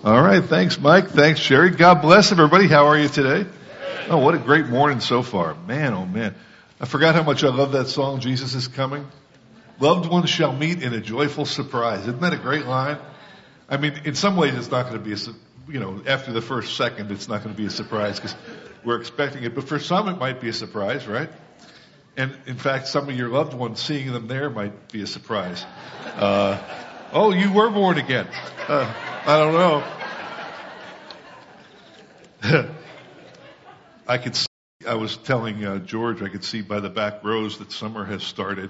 All right. Thanks, Mike. Thanks, Sherry. God bless everybody. How are you today? Oh, what a great morning so far. Man, oh man. I forgot how much I love that song, Jesus is Coming. Loved ones shall meet in a joyful surprise. Isn't that a great line? I mean, in some ways it's not going to be after the first second it's not going to be a surprise because we're expecting it. But for some it might be a surprise, right? And in fact, some of your loved ones, seeing them there might be a surprise. Oh, you were born again. I don't know. I was telling George, I could see by the back rows that summer has started.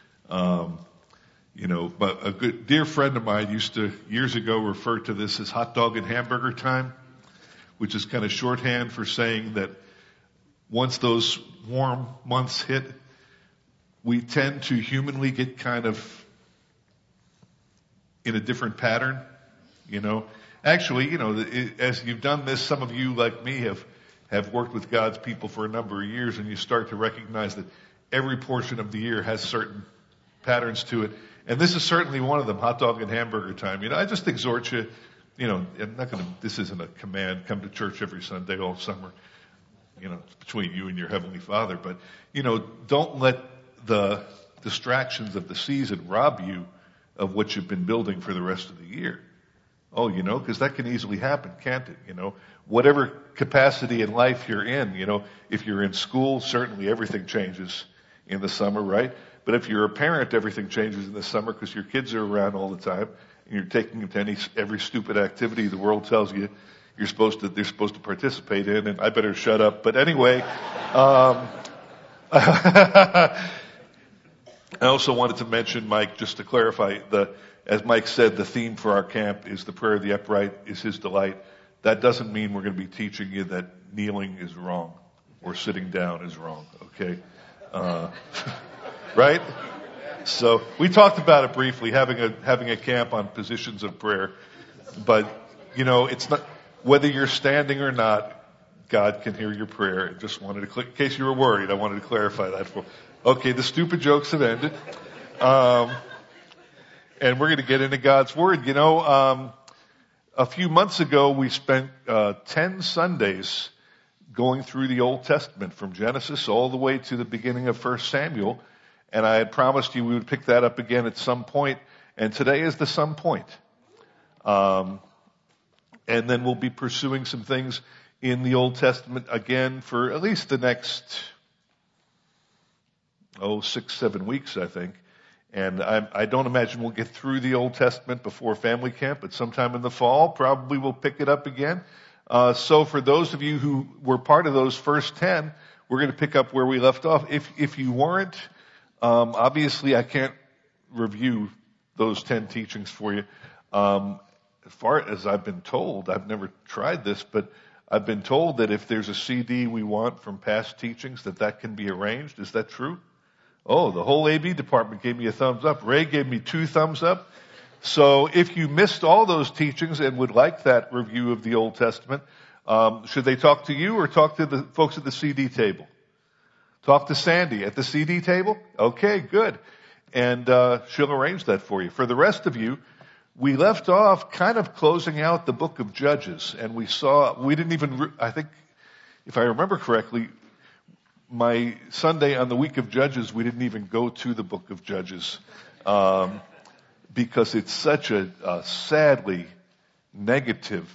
But a good dear friend of mine used to years ago refer to this as hot dog and hamburger time, which is kind of shorthand for saying that once those warm months hit, we tend to humanly get kind of in a different pattern, Actually, as you've done this, some of you like me have worked with God's people for a number of years, and you start to recognize that every portion of the year has certain patterns to it. And this is certainly one of them, hot dog and hamburger time. I just exhort you, this isn't a command, come to church every Sunday all summer. It's between you and your Heavenly Father. But, don't let the distractions of the season rob you of what you've been building for the rest of the year. Oh, because that can easily happen, can't it? Whatever capacity in life you're in, if you're in school, certainly everything changes in the summer, right? But if you're a parent, everything changes in the summer because your kids are around all the time and you're taking them to every stupid activity the world tells you they're supposed to participate in, and I better shut up. But anyway, I also wanted to mention, Mike, just to clarify, as Mike said, the theme for our camp is the prayer of the upright is his delight. That doesn't mean we're going to be teaching you that kneeling is wrong or sitting down is wrong, okay? Right? So we talked about it briefly, having a camp on positions of prayer. But, it's not, whether you're standing or not, God can hear your prayer. I just wanted to, in case you were worried, I wanted to clarify that for. Okay, the stupid jokes have ended. And we're going to get into God's Word. A few months ago we spent 10 Sundays going through the Old Testament from Genesis all the way to the beginning of 1 Samuel. And I had promised you we would pick that up again at some point. And today is the some point. And then we'll be pursuing some things in the Old Testament again for at least the next 6-7 weeks, I think. And I don't imagine we'll get through the Old Testament before family camp, but sometime in the fall, probably we'll pick it up again. So for those of you who were part of those first 10, we're going to pick up where we left off. If you weren't, obviously I can't review those 10 teachings for you. As far as I've been told, I've never tried this, but I've been told that if there's a CD we want from past teachings, that can be arranged. Is that true? Oh, the whole AB department gave me a thumbs up. Ray gave me 2 thumbs up. So if you missed all those teachings and would like that review of the Old Testament, should they talk to you or talk to the folks at the CD table? Talk to Sandy at the CD table? Okay, good. And she'll arrange that for you. For the rest of you, we left off kind of closing out the book of Judges. And I think, if I remember correctly, my Sunday on the week of Judges, we didn't even go to the book of Judges because it's such a sadly negative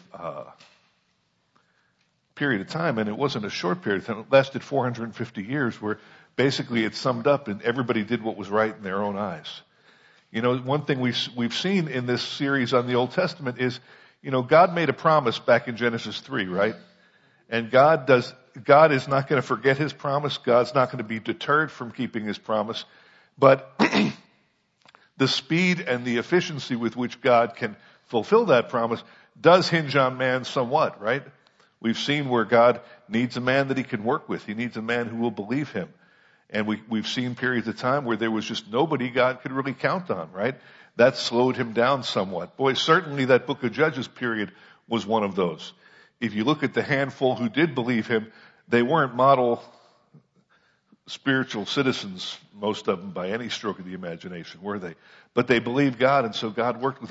period of time, and it wasn't a short period of time. It lasted 450 years where basically it summed up and everybody did what was right in their own eyes. One thing we've seen in this series on the Old Testament is, God made a promise back in Genesis 3, right? And God is not going to forget his promise. God's not going to be deterred from keeping his promise. But the speed and the efficiency with which God can fulfill that promise does hinge on man somewhat, right? We've seen where God needs a man that he can work with. He needs a man who will believe him. And we've seen periods of time where there was just nobody God could really count on, right? That slowed him down somewhat. Boy, certainly that book of Judges period was one of those. If you look at the handful who did believe him, they weren't model spiritual citizens, most of them by any stroke of the imagination, were they? But they believed God, and so God worked with them.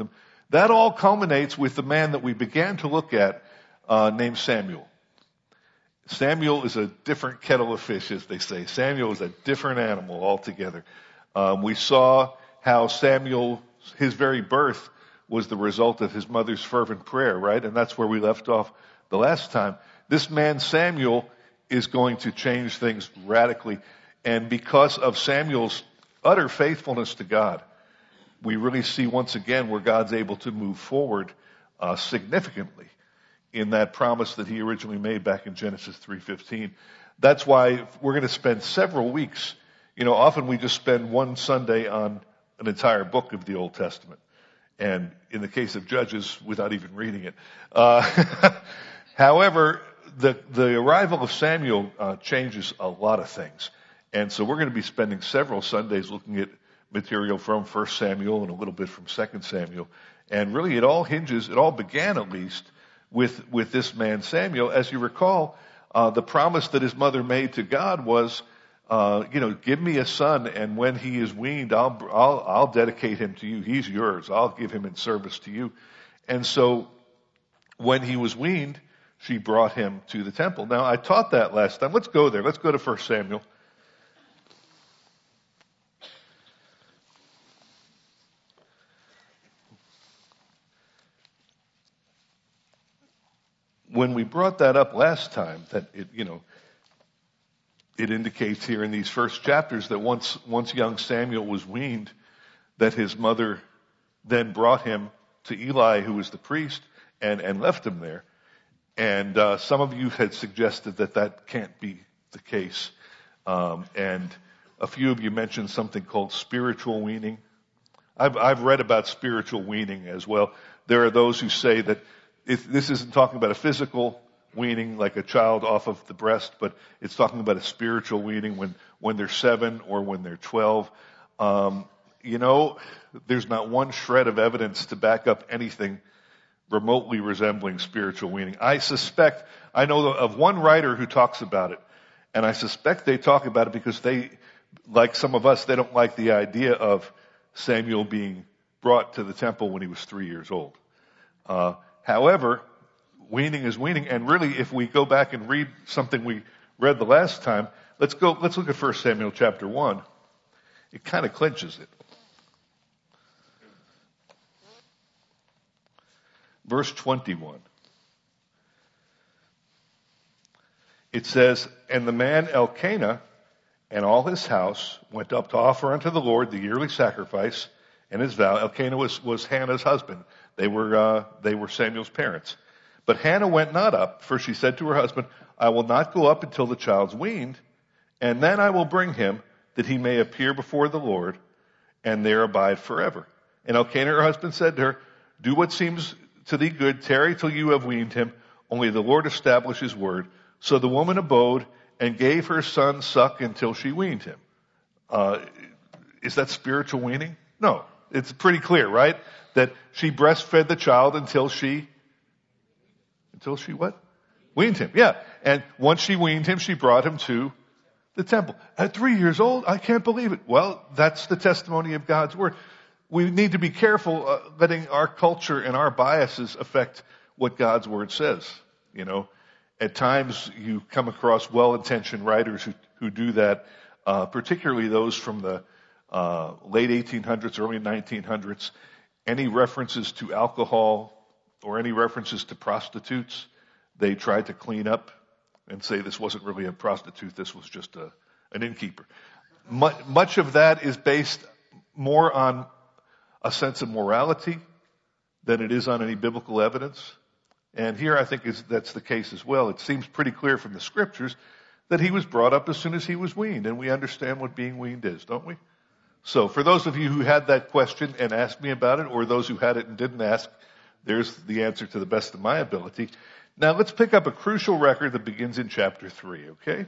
That all culminates with the man that we began to look at, named Samuel. Samuel is a different kettle of fish, as they say. Samuel is a different animal altogether. We saw how Samuel, his very birth, was the result of his mother's fervent prayer, right? And that's where we left off the last time. This man, Samuel, is going to change things radically. And because of Samuel's utter faithfulness to God, we really see once again where God's able to move forward significantly in that promise that he originally made back in Genesis 3:15. That's why we're going to spend several weeks. Often we just spend one Sunday on an entire book of the Old Testament. And in the case of Judges, without even reading it. However, the arrival of Samuel changes a lot of things. And so we're going to be spending several Sundays looking at material from 1 Samuel and a little bit from 2 Samuel. And really it all began at least with this man Samuel. As you recall, the promise that his mother made to God was, give me a son, and when he is weaned, I'll dedicate him to you. He's yours. I'll give him in service to you. And so when he was weaned, she brought him to the temple. Now, I taught that last time. Let's go there. Let's go to 1 Samuel. When we brought that up last time, that it indicates here in these first chapters that once young Samuel was weaned, that his mother then brought him to Eli, who was the priest, and left him there. And some of you had suggested that can't be the case. And a few of you mentioned something called spiritual weaning. I've read about spiritual weaning as well. There are those who say that this isn't talking about a physical weaning like a child off of the breast, but it's talking about a spiritual weaning when they're 7 or when they're 12. There's not one shred of evidence to back up anything remotely resembling spiritual weaning. I know of one writer who talks about it, and I suspect they talk about it because they, like some of us, they don't like the idea of Samuel being brought to the temple when he was 3 years old. However, weaning is weaning, and really, if we go back and read something we read the last time, let's look at 1 Samuel chapter 1. It kind of clinches it. Verse 21. It says, "And the man Elkanah and all his house went up to offer unto the Lord the yearly sacrifice and his vow." Elkanah was Hannah's husband. They were Samuel's parents. But Hannah went not up, for she said to her husband, "I will not go up until the child's weaned, and then I will bring him, that he may appear before the Lord, and there abide forever." And Elkanah, her husband, said to her, "Do what seems to thee good, tarry till you have weaned him, only the Lord establish his word." So the woman abode and gave her son suck until she weaned him. Is that spiritual weaning? No. It's pretty clear, right? That she breastfed the child until she what? Weaned him. Yeah. And once she weaned him, she brought him to the temple. At 3 years old? I can't believe it. Well, that's the testimony of God's word. We need to be careful letting our culture and our biases affect what God's word says. At times you come across well-intentioned writers who do that, particularly those from the late 1800s, early 1900s. Any references to alcohol or any references to prostitutes, they tried to clean up and say this wasn't really a prostitute, this was just an innkeeper. Much of that is based more on a sense of morality than it is on any biblical evidence. And here I think that's the case as well. It seems pretty clear from the scriptures that he was brought up as soon as he was weaned, and we understand what being weaned is, don't we? So for those of you who had that question and asked me about it, or those who had it and didn't ask, there's the answer to the best of my ability. Now let's pick up a crucial record that begins in chapter 3, okay?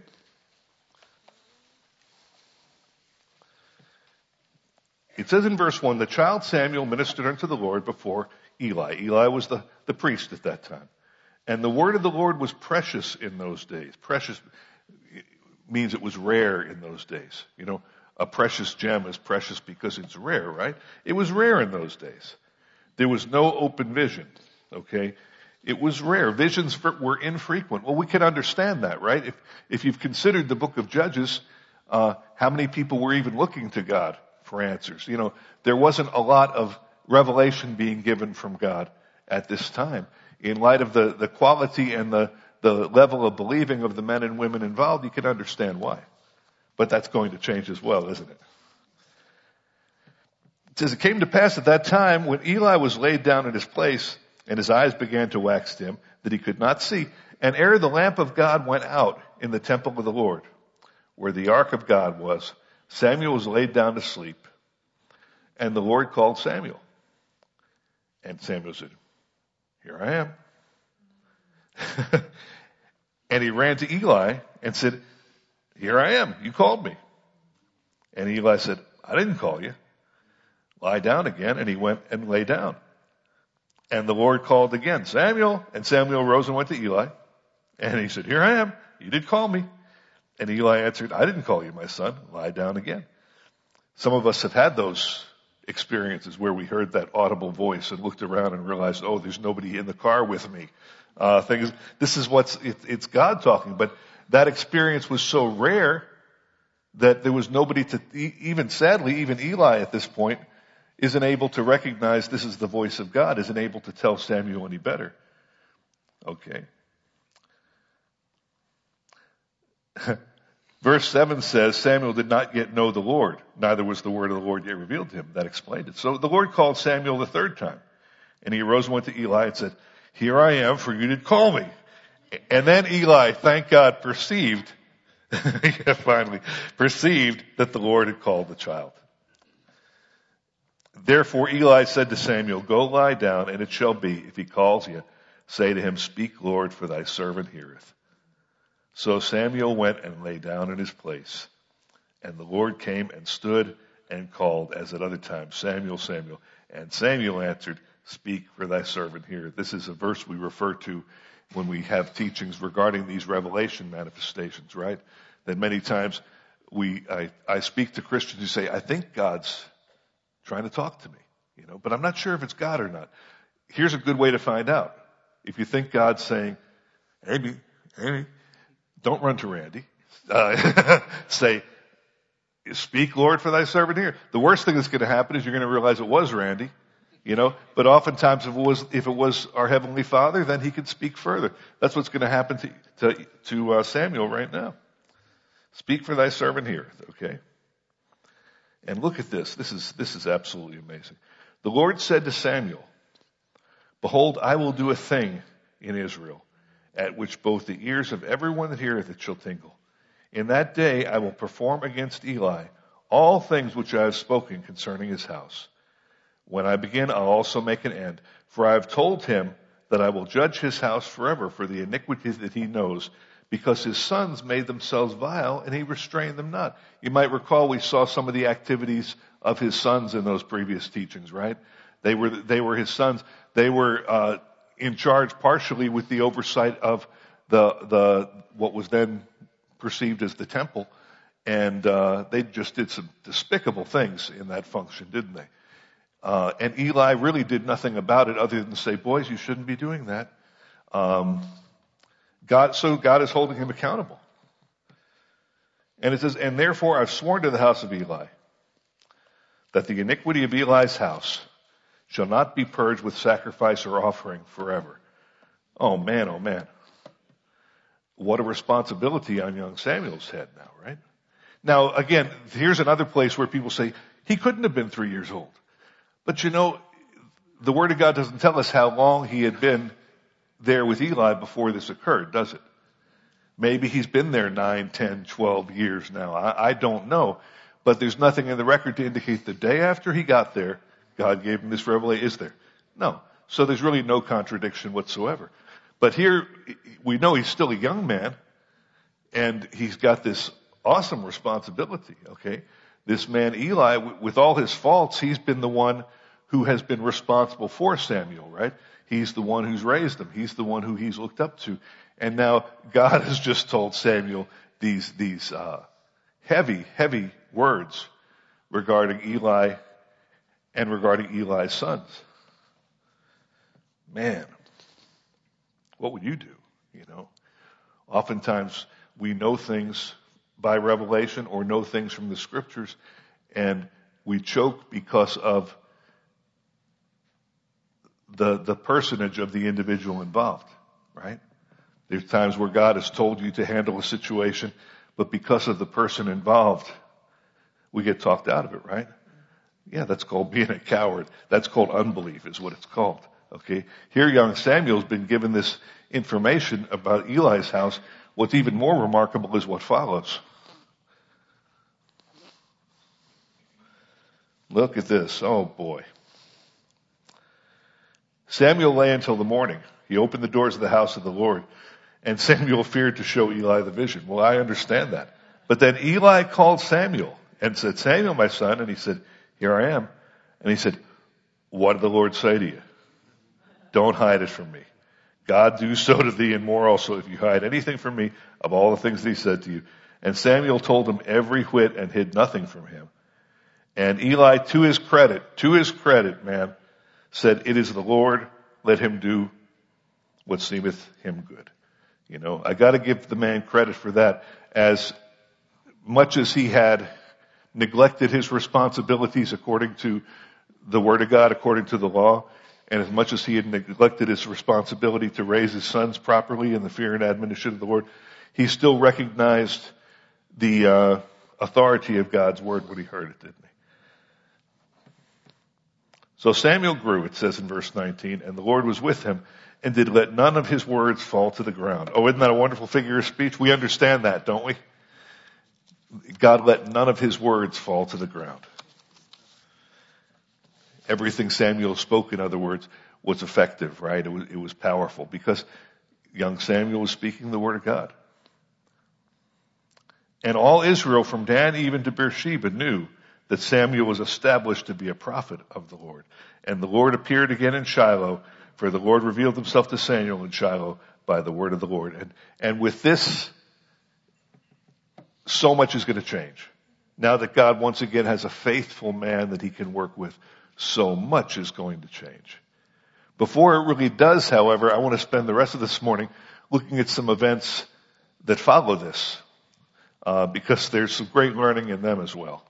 It says in verse 1, "The child Samuel ministered unto the Lord before Eli." Eli was the priest at that time. "And the word of the Lord was precious in those days." Precious means it was rare in those days. A precious gem is precious because it's rare, right? It was rare in those days. There was no open vision, okay? It was rare. Visions were infrequent. Well, we can understand that, right? If you've considered the book of Judges, how many people were even looking to God for answers? You know, there wasn't a lot of revelation being given from God at this time. In light of the quality and the level of believing of the men and women involved, you can understand why. But that's going to change as well, isn't it? It says, it came to pass at that time when Eli was laid down in his place, and his eyes began to wax dim, that he could not see. And ere the lamp of God went out in the temple of the Lord, where the ark of God was, Samuel was laid down to sleep. And the Lord called Samuel. And Samuel said, here I am. And he ran to Eli and said, here I am. You called me. And Eli said, I didn't call you. Lie down again. And he went and lay down. And the Lord called again, Samuel. And Samuel rose and went to Eli. And he said, here I am. You did call me. And Eli answered, I didn't call you, my son. Lie down again. Some of us have had those experiences where we heard that audible voice and looked around and realized, oh, there's nobody in the car with me. This is it's God talking. But that experience was so rare that there was nobody to, even sadly, even Eli at this point isn't able to recognize this is the voice of God, isn't able to tell Samuel any better. Okay. Verse 7 says, Samuel did not yet know the Lord, neither was the word of the Lord yet revealed to him. That explained it. So the Lord called Samuel the third time. And he arose and went to Eli and said, here I am, for you did call me. And then Eli, thank God, perceived that the Lord had called the child. Therefore Eli said to Samuel, go lie down, and it shall be, if he calls you, say to him, speak, Lord, for thy servant heareth. So Samuel went and lay down in his place. And the Lord came and stood and called, as at other times, Samuel, Samuel. And Samuel answered, speak, for thy servant heareth. This is a verse we refer to when we have teachings regarding these revelation manifestations, right? That many times I speak to Christians who say, I think God's trying to talk to me, but I'm not sure if it's God or not. Here's a good way to find out. If you think God's saying, Amy, don't run to Randy. Say, speak, Lord, for thy servant here. The worst thing that's going to happen is you're going to realize it was Randy, but oftentimes if it was our Heavenly Father, then he could speak further. That's what's going to happen to Samuel right now. Speak, for thy servant heareth, okay? And look at this. This is absolutely amazing. The Lord said to Samuel, behold, I will do a thing in Israel, at which both the ears of everyone that heareth it shall tingle. In that day I will perform against Eli all things which I have spoken concerning his house. When I begin, I'll also make an end. For I have told him that I will judge his house forever for the iniquity that he knows, because his sons made themselves vile, and he restrained them not. You might recall we saw some of the activities of his sons in those previous teachings, right? They were his sons. They were in charge partially with the oversight of the what was then perceived as the temple, and they just did some despicable things in that function, didn't they? And Eli really did nothing about it other than say, boys, you shouldn't be doing that. God is holding him accountable. And it says, and therefore I've sworn to the house of Eli that the iniquity of Eli's house shall not be purged with sacrifice or offering forever. Oh man. What a responsibility on young Samuel's head now, right? Now, again, here's another place where people say, he couldn't have been 3 years old. But the Word of God doesn't tell us how long he had been there with Eli before this occurred, does it? Maybe he's been there 9, 10, 12 years now. I don't know. But there's nothing in the record to indicate the day after he got there, God gave him this revelation. Is there? No. So there's really no contradiction whatsoever. But here, we know he's still a young man, and he's got this awesome responsibility, okay? This man Eli, with all his faults, he's been the one who has been responsible for Samuel, right? He's the one who's raised him. He's the one who he's looked up to. And now God has just told Samuel these heavy words regarding Eli and regarding Eli's sons. Man, what would you do? You know, oftentimes we know things by revelation or know things from the scriptures, and we choke because of the personage of the individual involved, right? There's times where God has told you to handle a situation, but because of the person involved, we get talked out of it, right? Yeah, that's called being a coward. That's called unbelief is what it's called. Okay. Here young Samuel's been given this information about Eli's house. What's even more remarkable is what follows. Look at this. Oh boy. Samuel lay until the morning. He opened the doors of the house of the Lord, and Samuel feared to show Eli the vision. Well, I understand that. But then Eli called Samuel and said, Samuel, my son. And he said, here I am. And he said, what did the Lord say to you? Don't hide it from me. God do so to thee and more also if you hide anything from me of all the things that he said to you. And Samuel told him every whit and hid nothing from him. And Eli, to his credit, man, said, it is the Lord, let him do what seemeth him good. You know, I gotta give the man credit for that. As much as he had neglected his responsibilities according to the Word of God, according to the law, and as much as he had neglected his responsibility to raise his sons properly in the fear and admonition of the Lord, he still recognized the authority of God's Word when he heard it, didn't he? So Samuel grew, it says in verse 19, and the Lord was with him and did let none of his words fall to the ground. Oh, isn't that a wonderful figure of speech? We understand that, don't we? God let none of his words fall to the ground. Everything Samuel spoke, in other words, was effective, right? It was powerful because young Samuel was speaking the word of God. And all Israel from Dan even to Beersheba knew that Samuel was established to be a prophet of the Lord. And the Lord appeared again in Shiloh, for the Lord revealed himself to Samuel in Shiloh by the word of the Lord. And with this, so much is going to change. Now that God once again has a faithful man that he can work with, so much is going to change. Before it really does, however, I want to spend the rest of this morning looking at some events that follow this, because there's some great learning in them as well.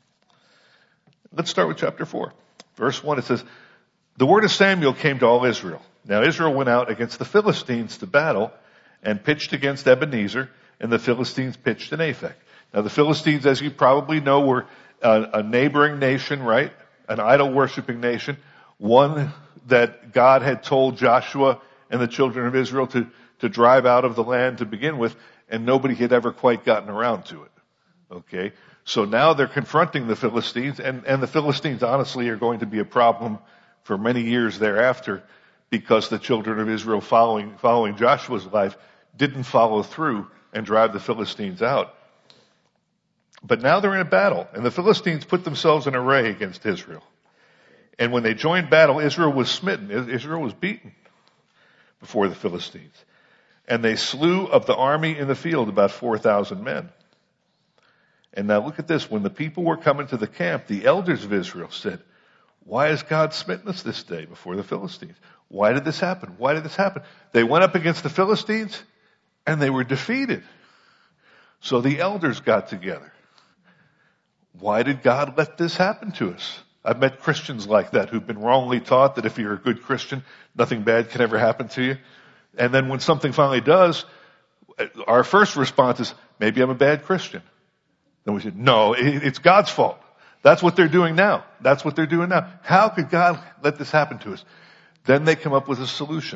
Let's start with chapter 4. Verse 1, it says, the word of Samuel came to all Israel. Now Israel went out against the Philistines to battle and pitched against Ebenezer, and the Philistines pitched in Aphek. Now the Philistines, as you probably know, were a neighboring nation, right? An idol-worshiping nation. One that God had told Joshua and the children of Israel to drive out of the land to begin with, and nobody had ever quite gotten around to it. Okay? So now they're confronting the Philistines, and the Philistines honestly are going to be a problem for many years thereafter, because the children of Israel following Joshua's life didn't follow through and drive the Philistines out. But now they're in a battle, and the Philistines put themselves in array against Israel. And when they joined battle, Israel was smitten. Israel was beaten before the Philistines. And they slew of the army in the field about 4,000 men. And now look at this. When the people were coming to the camp, the elders of Israel said, why has God smitten us this day before the Philistines? Why did this happen? Why did this happen? They went up against the Philistines and they were defeated. So the elders got together. Why did God let this happen to us? I've met Christians like that who've been wrongly taught that if you're a good Christian, nothing bad can ever happen to you. And then when something finally does, our first response is, maybe I'm a bad Christian. Then we said, no, it's God's fault. That's what they're doing now. That's what they're doing now. How could God let this happen to us? Then they come up with a solution.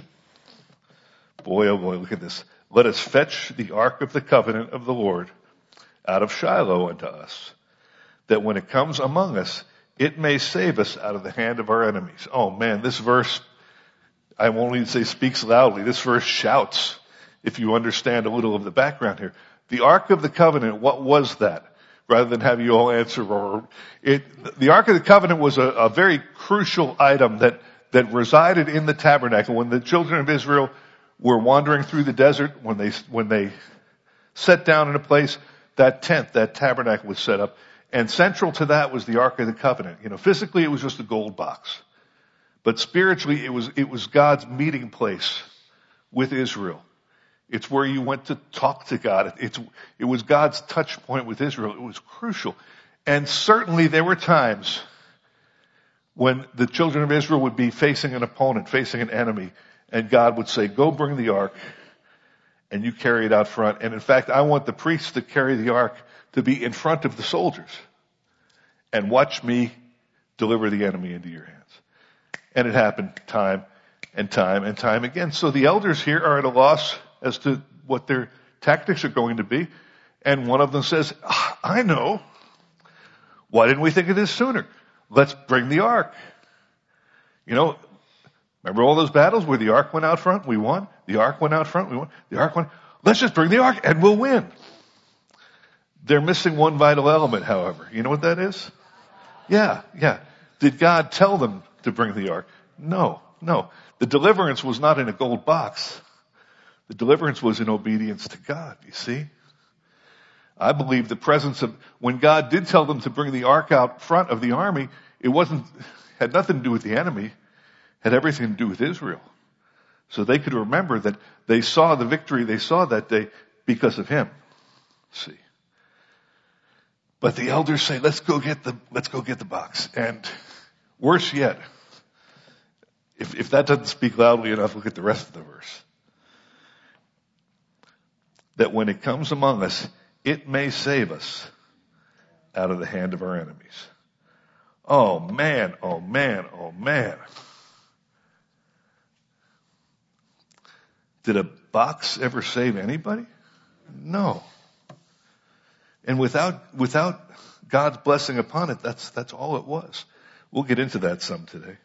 Boy, oh boy, look at this. Let us fetch the ark of the covenant of the Lord out of Shiloh unto us, that when it comes among us, it may save us out of the hand of our enemies. Oh man, this verse, I won't even say speaks loudly. This verse shouts, if you understand a little of the background here. The Ark of the Covenant, what was that? Rather than have you all answer, the Ark of the Covenant was a very crucial item that resided in the tabernacle. When the children of Israel were wandering through the desert, when they sat down in a place, that tent, that tabernacle was set up. And central to that was the Ark of the Covenant. You know, physically it was just a gold box. But spiritually, it was God's meeting place with Israel. It's where you went to talk to God. It was God's touch point with Israel. It was crucial. And certainly there were times when the children of Israel would be facing an opponent, facing an enemy, and God would say, go bring the ark, and you carry it out front. And in fact, I want the priests to carry the ark to be in front of the soldiers and watch me deliver the enemy into your hands. And it happened time and time and time again. So the elders here are at a loss as to what their tactics are going to be. And one of them says, I know. Why didn't we think of this sooner? Let's bring the ark. You know, remember all those battles where the ark went out front? We won. The ark went out front. We won. The ark went. Let's just bring the ark and we'll win. They're missing one vital element, however. You know what that is? Yeah. Did God tell them to bring the ark? No. The deliverance was not in a gold box. The deliverance was in obedience to God, you see? I believe the presence of, when God did tell them to bring the ark out front of the army, it had nothing to do with the enemy, had everything to do with Israel. So they could remember that they saw the victory they saw that day because of him. See? But the elders say, let's go get the box. And worse yet, if that doesn't speak loudly enough, look at the rest of the verse. That when it comes among us, it may save us out of the hand of our enemies. Oh man. Did a box ever save anybody? No. And without God's blessing upon it, that's all it was. We'll get into that some today.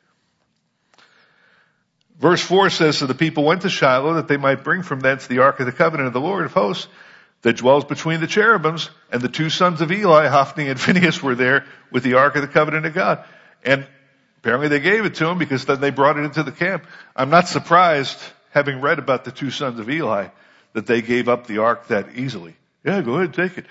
Verse 4 says, so the people went to Shiloh that they might bring from thence the ark of the covenant of the Lord of hosts that dwells between the cherubims, and the two sons of Eli, Hophni and Phinehas, were there with the ark of the covenant of God. And apparently they gave it to them because then they brought it into the camp. I'm not surprised, having read about the two sons of Eli, that they gave up the ark that easily. Yeah, go ahead, take it.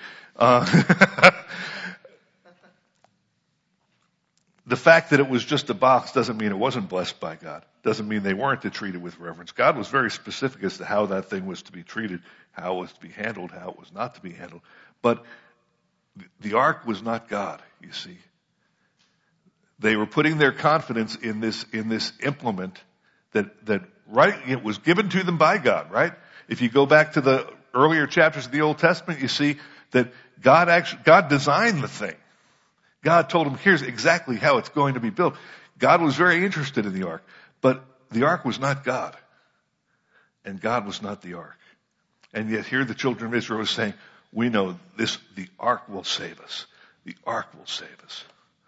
The fact that it was just a box doesn't mean it wasn't blessed by God. Doesn't mean they weren't to treat it with reverence. God was very specific as to how that thing was to be treated, how it was to be handled, how it was not to be handled. But the ark was not God, you see. They were putting their confidence in this implement that right, it was given to them by God, right? If you go back to the earlier chapters of the Old Testament, you see that God designed the thing. God told him, here's exactly how it's going to be built. God was very interested in the ark, but the ark was not God. And God was not the ark. And yet here the children of Israel are saying, we know the ark will save us. The ark will save us.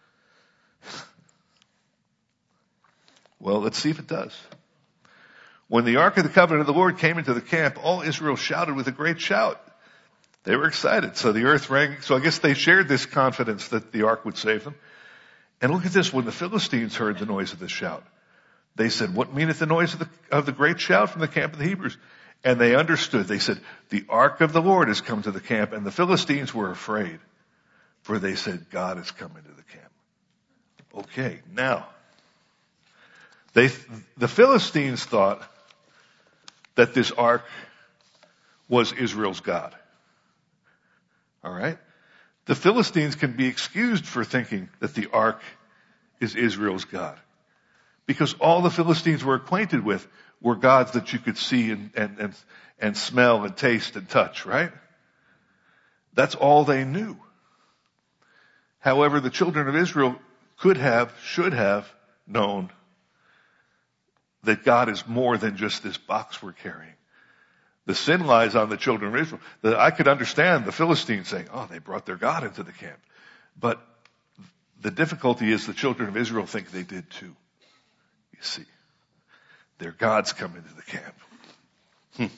Well, let's see if it does. When the ark of the covenant of the Lord came into the camp, all Israel shouted with a great shout. They were excited. So the earth rang. So I guess they shared this confidence that the ark would save them. And look at this. When the Philistines heard the noise of the shout, they said, what meaneth the noise of the great shout from the camp of the Hebrews? And they understood. They said, the ark of the Lord has come to the camp. And the Philistines were afraid, for they said, God has come into the camp. Okay, now, the Philistines thought that this ark was Israel's God. All right? The Philistines can be excused for thinking that the ark is Israel's God. Because all the Philistines were acquainted with were gods that you could see and smell and taste and touch, right? That's all they knew. However, the children of Israel should have known that God is more than just this box we're carrying. The sin lies on the children of Israel. I could understand the Philistines saying, oh, they brought their God into the camp. But the difficulty is the children of Israel think they did too. You see, their gods come into the camp.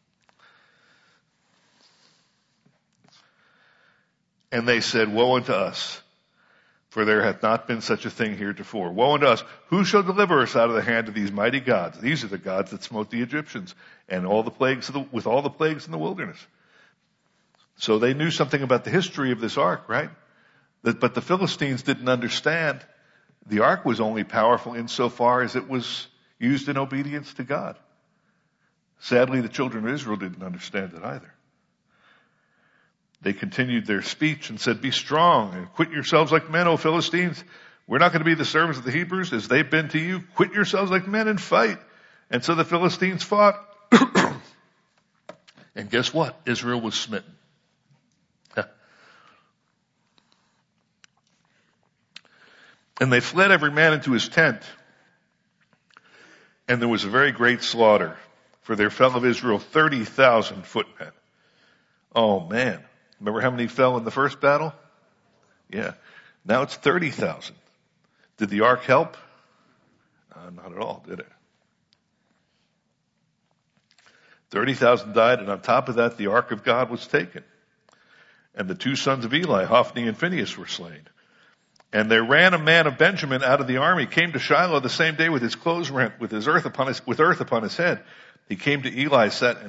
And they said, woe unto us, for there hath not been such a thing heretofore. Woe unto us, who shall deliver us out of the hand of these mighty gods? These are the gods that smote the Egyptians and all the plagues with all the plagues in the wilderness. So they knew something about the history of this ark, right? But the Philistines didn't understand The ark was only powerful insofar as it was used in obedience to God. Sadly, the children of Israel didn't understand it either. They continued their speech and said, "Be strong and quit yourselves like men, O Philistines. We're not going to be the servants of the Hebrews as they've been to you. Quit yourselves like men and fight." And so the Philistines fought. And guess what? Israel was smitten. And they fled every man into his tent. And there was a very great slaughter, for there fell of Israel 30,000 footmen. Oh man. Remember how many fell in the first battle? Yeah. Now it's 30,000. Did the ark help? Not at all, did it? 30,000 died, and on top of that, the ark of God was taken. And the two sons of Eli, Hophni and Phinehas, were slain. And there ran a man of Benjamin out of the army, came to Shiloh the same day with his clothes rent, with earth upon his head. He came to Eli,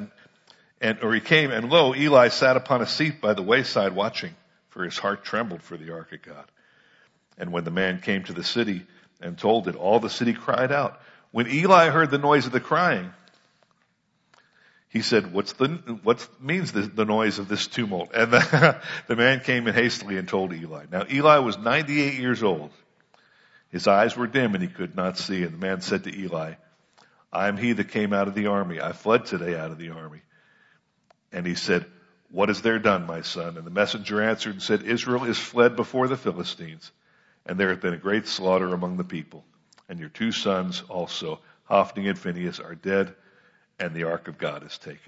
and lo, Eli sat upon a seat by the wayside watching, for his heart trembled for the ark of God. And when the man came to the city and told it, all the city cried out. When Eli heard the noise of the crying, he said, what means the noise of this tumult? And the man came in hastily and told Eli. Now Eli was 98 years old. His eyes were dim and he could not see. And the man said to Eli, "I am he that came out of the army. I fled today out of the army." And he said, "What is there done, my son?" And the messenger answered and said, "Israel is fled before the Philistines, and there hath been a great slaughter among the people. And your two sons also, Hophni and Phinehas, are dead, and the ark of God is taken."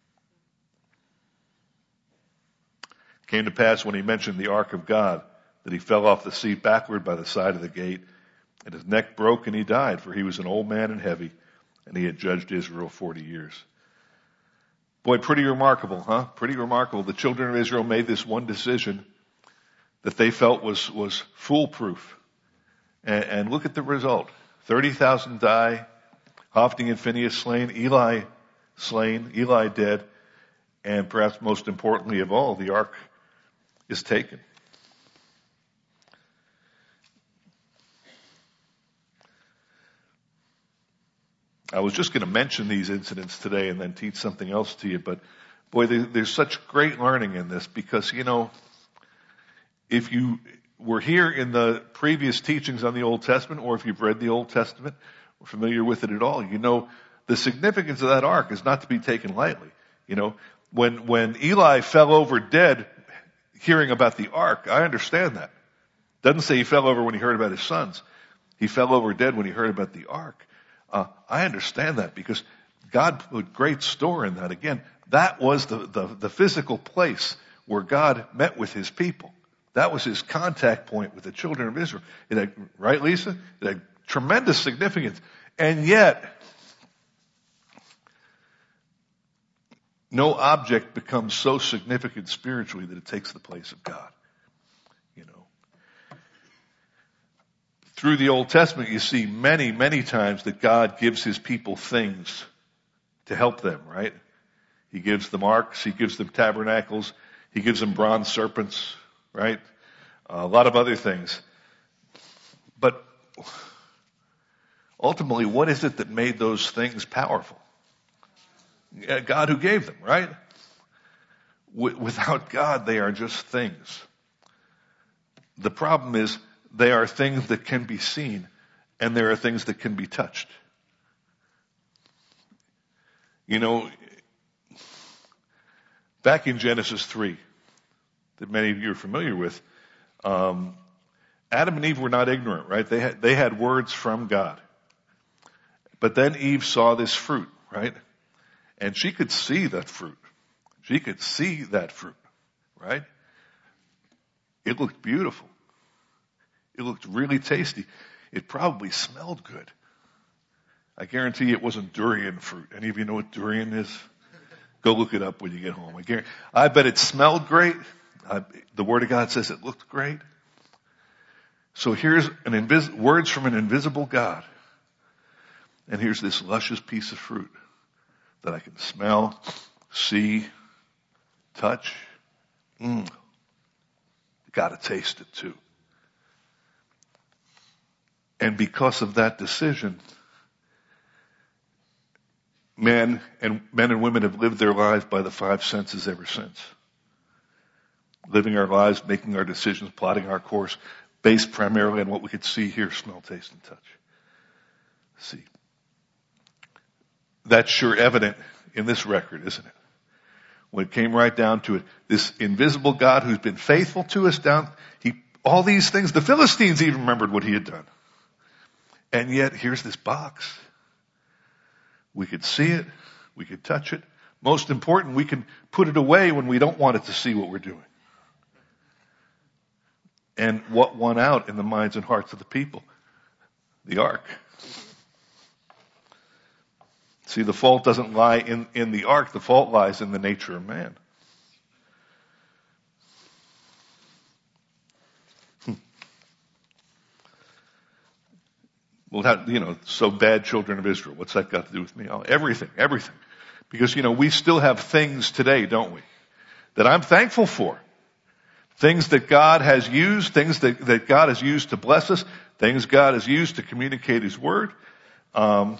It came to pass when he mentioned the ark of God that he fell off the seat backward by the side of the gate, and his neck broke and he died, for he was an old man and heavy, and he had judged Israel 40 years. Boy, pretty remarkable, huh? Pretty remarkable. The children of Israel made this one decision that they felt was foolproof. And look at the result. 30,000 die, Hophni and Phinehas slain, Eli dead, and perhaps most importantly of all, the ark is taken. I was just going to mention these incidents today and then teach something else to you, but boy, there's such great learning in this because, if you were here in the previous teachings on the Old Testament, or if you've read the Old Testament, or familiar with it at all, the significance of that ark is not to be taken lightly. When Eli fell over dead hearing about the ark, I understand that. Doesn't say he fell over when he heard about his sons. He fell over dead when he heard about the ark. I understand that because God put great store in that. Again, that was the physical place where God met with his people. That was his contact point with the children of Israel. Right, Lisa? It had tremendous significance. And yet, no object becomes so significant spiritually that it takes the place of God. Through the Old Testament, you see many, many times that God gives his people things to help them, right? He gives them arks, he gives them tabernacles, he gives them bronze serpents, right? A lot of other things. But ultimately, what is it that made those things powerful? God who gave them, right? Without God, they are just things. The problem is, they are things that can be seen, and there are things that can be touched. Back in Genesis 3, that many of you are familiar with, Adam and Eve were not ignorant, right? They had words from God. But then Eve saw this fruit, right? And she could see that fruit. She could see that fruit, right? It looked beautiful. It looked really tasty. It probably smelled good. I guarantee it wasn't durian fruit. Any of you know what durian is? Go look it up when you get home. I bet it smelled great. The Word of God says it looked great. So here's words from an invisible God. And here's this luscious piece of fruit that I can smell, see, touch. Got to taste it too. And because of that decision, men and women have lived their lives by the five senses ever since. Living our lives, making our decisions, plotting our course, based primarily on what we could see, hear, smell, taste, and touch. See. That's sure evident in this record, isn't it? When it came right down to it, this invisible God who's been faithful to us all these things, the Philistines even remembered what he had done. And yet, here's this box. We could see it. We could touch it. Most important, we can put it away when we don't want it to see what we're doing. And what won out in the minds and hearts of the people? The ark. See, the fault doesn't lie in the ark. The fault lies in the nature of man. Well, so bad children of Israel. What's that got to do with me? Oh, everything. Because, we still have things today, don't we? That I'm thankful for. Things that God has used, things that God has used to bless us, things God has used to communicate His Word. But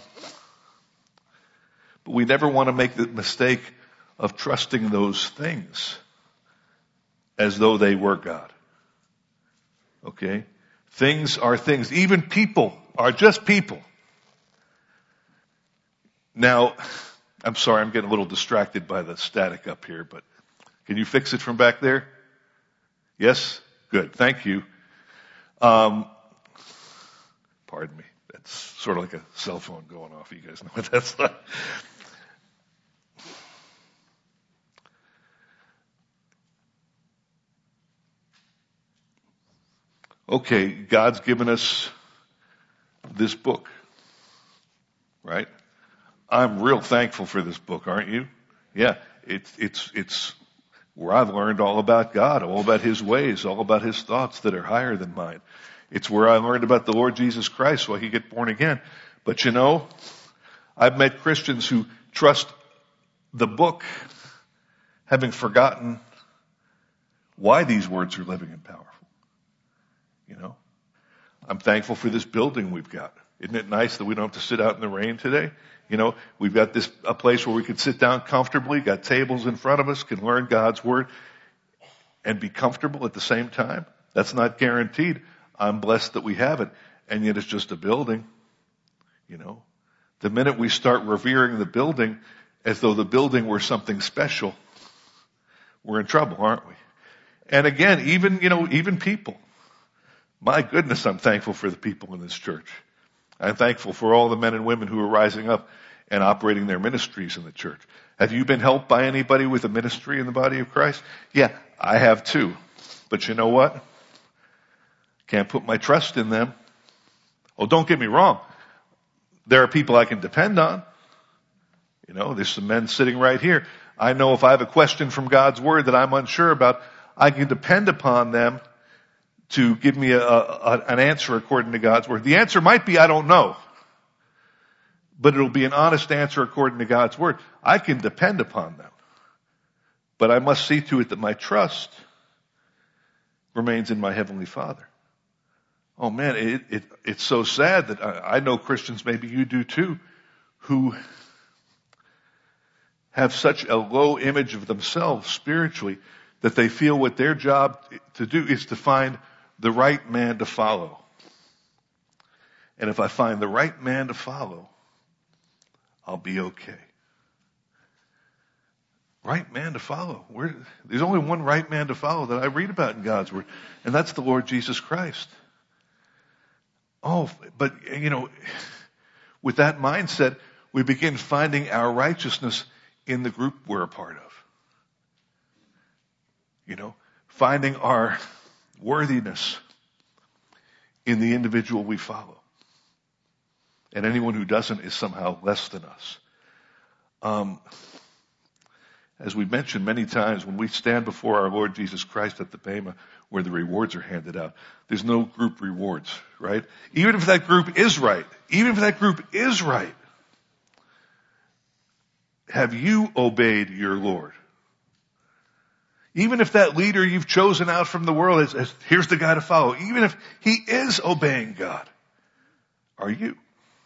we never want to make the mistake of trusting those things as though they were God. Okay? Things are things. Even people are just people. Now, I'm sorry, I'm getting a little distracted by the static up here, but can you fix it from back there? Yes? Good. Thank you. Pardon me. That's sort of like a cell phone going off. You guys know what that's like. Okay, God's given us this book, right? I'm real thankful for this book, aren't you? Yeah, it's where I've learned all about God, all about His ways, all about His thoughts that are higher than mine. It's where I learned about the Lord Jesus Christ so I could get born again. But I've met Christians who trust the book, having forgotten why these words are living and powerful. I'm thankful for this building we've got. Isn't it nice that we don't have to sit out in the rain today? We've got a place where we can sit down comfortably, got tables in front of us, can learn God's Word, and be comfortable at the same time. That's not guaranteed. I'm blessed that we have it, and yet it's just a building. The minute we start revering the building as though the building were something special, we're in trouble, aren't we? And again, even people. My goodness, I'm thankful for the people in this church. I'm thankful for all the men and women who are rising up and operating their ministries in the church. Have you been helped by anybody with a ministry in the body of Christ? Yeah, I have too. But you know what? Can't put my trust in them. Oh, don't get me wrong. There are people I can depend on. There's some men sitting right here. I know if I have a question from God's Word that I'm unsure about, I can depend upon them to give me an answer according to God's Word. The answer might be, I don't know. But it'll be an honest answer according to God's Word. I can depend upon them. But I must see to it that my trust remains in my Heavenly Father. Oh man, it's so sad that I know Christians, maybe you do too, who have such a low image of themselves spiritually that they feel what their job to do is to find the right man to follow. And if I find the right man to follow, I'll be okay. Right man to follow. There's only one right man to follow that I read about in God's Word, and that's the Lord Jesus Christ. Oh, but with that mindset, we begin finding our righteousness in the group we're a part of. Finding our worthiness in the individual we follow. And anyone who doesn't is somehow less than us. As we've mentioned many times, when we stand before our Lord Jesus Christ at the Bema, where the rewards are handed out, there's no group rewards, right? Even if that group is right, have you obeyed your Lord? Even if that leader you've chosen out from the world is here's the guy to follow, even if he is obeying God, are you.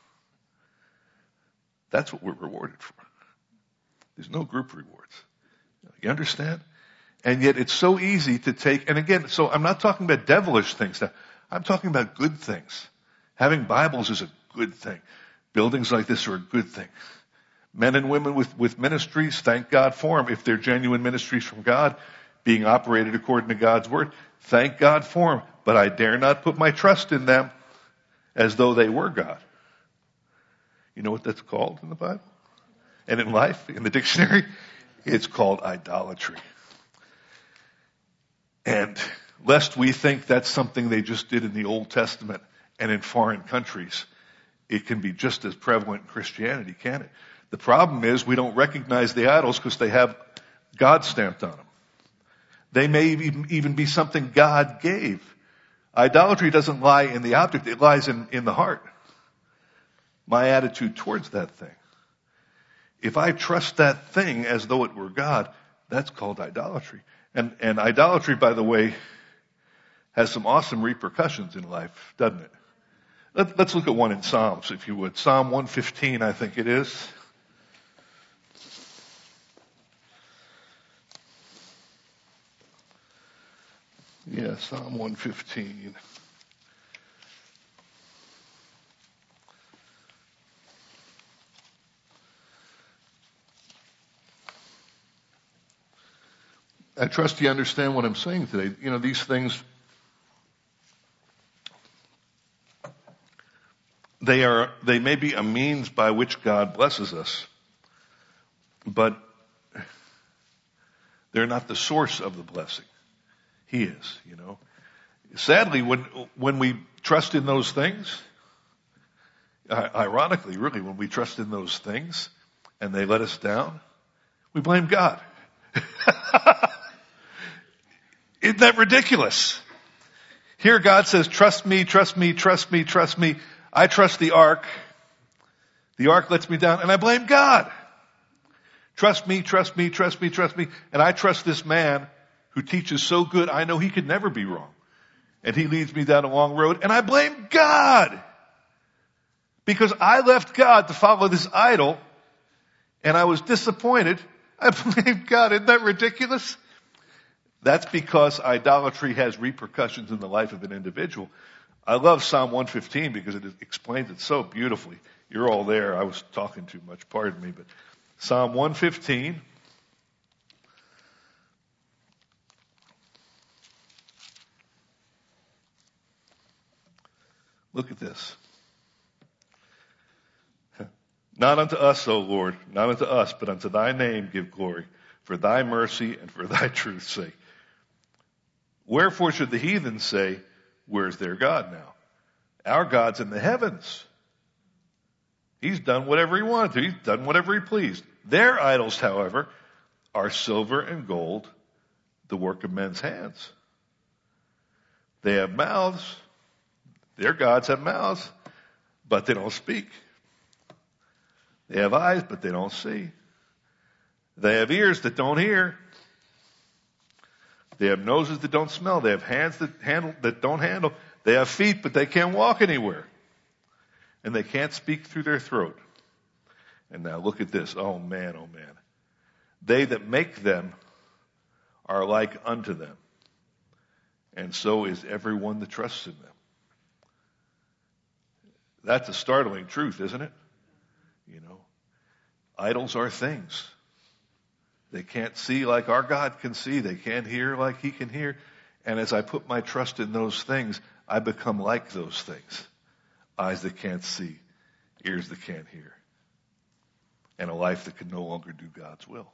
That's what we're rewarded for. There's no group rewards. You understand? And yet it's so easy to take, and again, so I'm not talking about devilish things now. I'm talking about good things. Having Bibles is a good thing. Buildings like this are a good thing. Men and women with ministries, thank God for them. If they're genuine ministries from God, being operated according to God's word, thank God for them. But I dare not put my trust in them as though they were God. You know what that's called in the Bible? And in life, in the dictionary, it's called idolatry. And lest we think that's something they just did in the Old Testament and in foreign countries, it can be just as prevalent in Christianity, can it? The problem is we don't recognize the idols because they have God stamped on them. They may even be something God gave. Idolatry doesn't lie in the object, it lies in the heart. My attitude towards that thing. If I trust that thing as though it were God, that's called idolatry. And idolatry, by the way, has some awesome repercussions in life, doesn't it? Let's look at one in Psalms, if you would. Psalm 115, I think it is. Yeah, Psalm 115. I trust you understand what I'm saying today. You know, these things, they may be a means by which God blesses us, but they're not the source of the blessing. He is, you know. Sadly, when we trust in those things, ironically, really, when we trust in those things and they let us down, we blame God. Isn't that ridiculous? Here God says, trust me, trust me, trust me, trust me. I trust the ark. The ark lets me down and I blame God. Trust me, trust me, trust me, trust me. And I trust this man who teaches so good, I know he could never be wrong. And he leads me down a long road and I blame God. Because I left God to follow this idol and I was disappointed. I blame God. Isn't that ridiculous? That's because idolatry has repercussions in the life of an individual. I love Psalm 115 because it explains it so beautifully. You're all there. I was talking too much. Pardon me. But Psalm 115. Look at this. Not unto us, O Lord, not unto us, but unto thy name give glory, for thy mercy and for thy truth's sake. Wherefore should the heathen say, where's their God now? Our God's in the heavens. He's done whatever he wanted to. He's done whatever he pleased. Their idols, however, are silver and gold, the work of men's hands. They have mouths. Their gods have mouths, but they don't speak. They have eyes, but they don't see. They have ears that don't hear. They have noses that don't smell. They have hands that don't handle. They have feet, but they can't walk anywhere. And they can't speak through their throat. And now look at this. Oh man, oh man. They that make them are like unto them. And so is everyone that trusts in them. That's a startling truth, isn't it? You know, idols are things. They can't see like our God can see. They can't hear like he can hear. And as I put my trust in those things, I become like those things. Eyes that can't see, ears that can't hear, and a life that can no longer do God's will.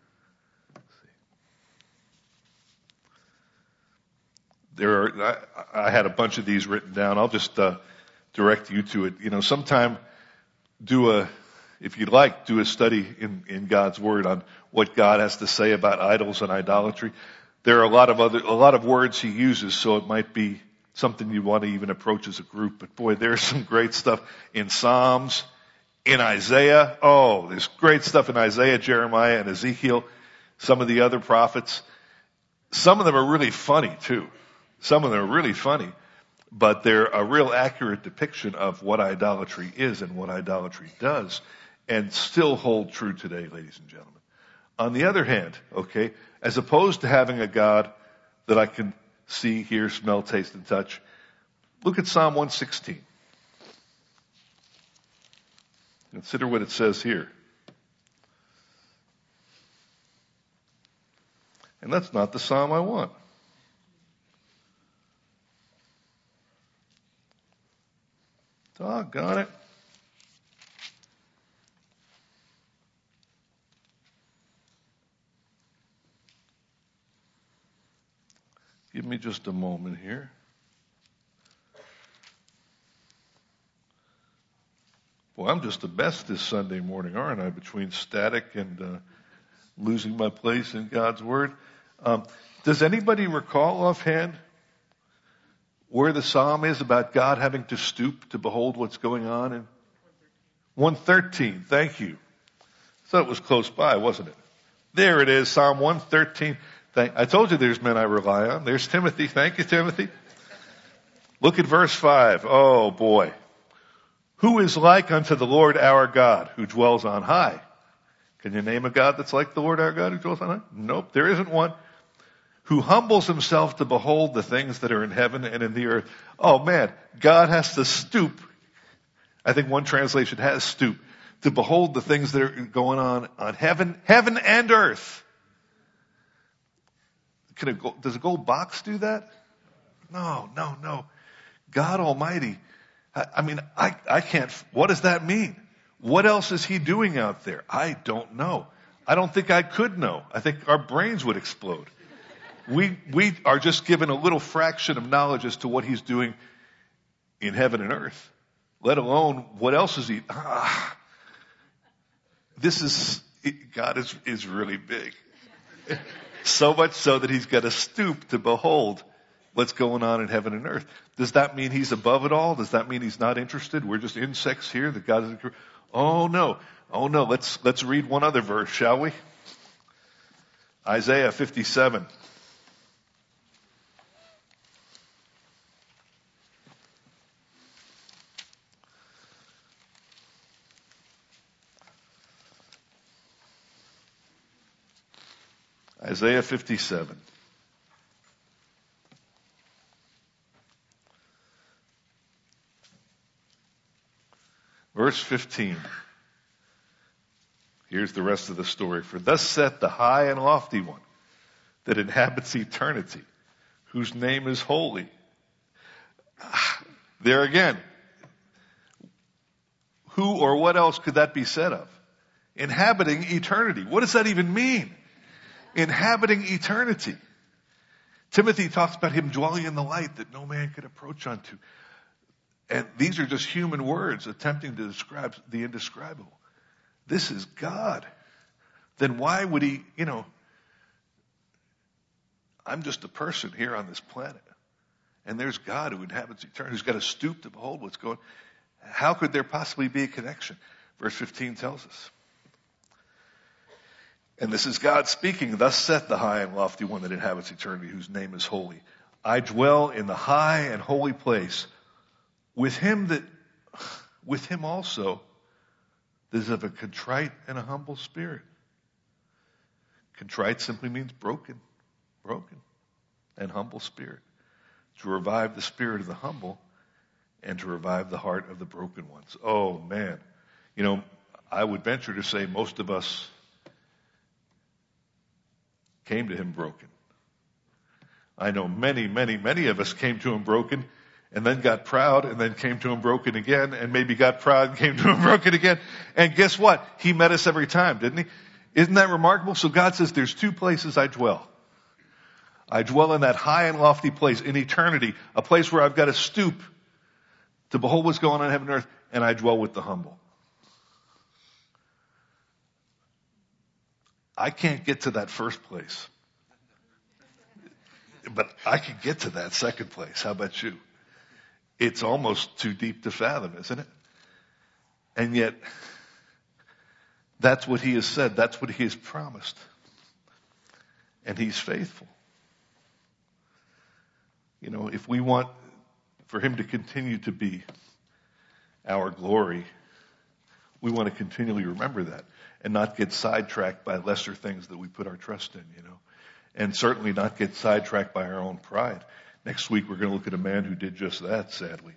I had a bunch of these written down. I'll just direct you to it. You know, sometime if you'd like, do a study in God's Word on what God has to say about idols and idolatry. There are a lot of words he uses, so it might be something you want to even approach as a group. But boy, there's some great stuff in Psalms, in Isaiah. Oh, there's great stuff in Isaiah, Jeremiah, and Ezekiel. Some of the other prophets. Some of them are really funny too. Some of them are really funny. but they're a real accurate depiction of what idolatry is and what idolatry does, and still hold true today, ladies and gentlemen. On the other hand, okay, as opposed to having a God that I can see, hear, smell, taste, and touch, look at Psalm 116. Consider what it says here. And that's not the psalm I want. Doggone it. Give me just a moment here. Well, I'm just the best this Sunday morning, aren't I? Between static and losing my place in God's Word. Does anybody recall offhand where the psalm is about God having to stoop to behold what's going on? In 113, thank you. So it was close by, wasn't it? There it is, Psalm 113. I told you there's men I rely on. There's Timothy. Thank you, Timothy. Look at verse 5. Oh, boy. Who is like unto the Lord our God, who dwells on high? Can you name a God that's like the Lord our God who dwells on high? Nope, there isn't one. Who humbles himself to behold the things that are in heaven and in the earth. Oh man, God has to stoop. I think one translation has stoop to behold the things that are going on heaven and earth. Does a gold box do that? No. God Almighty. I can't, what does that mean? What else is he doing out there? I don't know. I don't think I could know. I think our brains would explode. We are just given a little fraction of knowledge as to what he's doing in heaven and earth, let alone what else is he. God is really big. So much so that he's got to stoop to behold what's going on in heaven and earth. Does that mean he's above it all? Does that mean he's not interested? We're just insects here that God is. Oh no. Let's read one other verse, shall we? Isaiah 57. Isaiah 57. Verse 15. Here's the rest of the story. For thus saith the high and lofty one that inhabits eternity, whose name is holy. There again. Who or what else could that be said of? Inhabiting eternity. What does that even mean? Inhabiting eternity. Timothy talks about him dwelling in the light that no man could approach unto. And these are just human words attempting to describe the indescribable. This is God. Then why would he, I'm just a person here on this planet. And there's God who inhabits eternity, who's got to stoop to behold what's going on. How could there possibly be a connection? Verse 15 tells us. And this is God speaking. Thus saith the high and lofty one that inhabits eternity, whose name is holy. I dwell in the high and holy place with him also that is of a contrite and a humble spirit. Contrite simply means broken, and humble spirit. To revive the spirit of the humble and to revive the heart of the broken ones. Oh man. I would venture to say most of us came to him broken. I know many of us came to him broken and then got proud and then came to him broken again and maybe got proud and came to him broken again. And guess what? He met us every time, didn't he? Isn't that remarkable? So God says there's two places I dwell. I dwell in that high and lofty place in eternity, a place where I've got to stoop to behold what's going on in heaven and earth, and I dwell with the humble. I can't get to that first place. But I can get to that second place. How about you? It's almost too deep to fathom, isn't it? And yet, that's what he has said. That's what he has promised. And he's faithful. If we want for him to continue to be our glory, we want to continually remember that and not get sidetracked by lesser things that we put our trust in, and certainly not get sidetracked by our own pride. Next week, we're going to look at a man who did just that, sadly.